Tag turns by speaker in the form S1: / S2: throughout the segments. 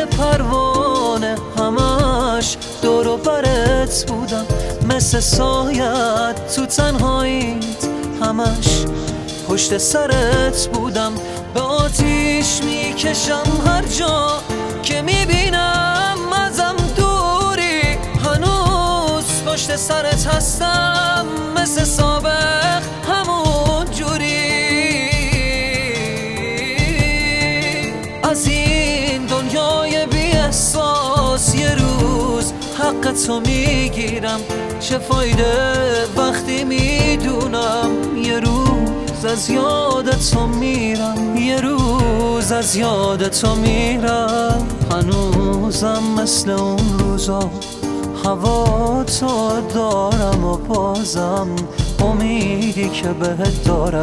S1: پروانه همش دور و برت بودم، مثل سایت تو تنهاییت همش پشت سرت بودم. به آتیش میکشم هر جا که میبینم ازم دوری، هنوز پشت سرت هستم مثل سابق همون جوری. از این دنیای بی احساس یه روز حق تو میگیرم، چه فایده وقتی میدونم یه روز از یاد تو میرم، یه روز از یاد تو میرم. هنوزم مثل اون روزا هوا تو دارم و بازم امیدی که بهت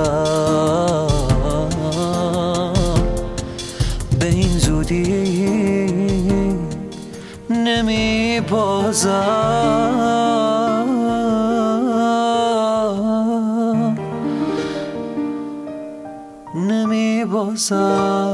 S1: دارم به این زودی نمی بازم، نمی بازم.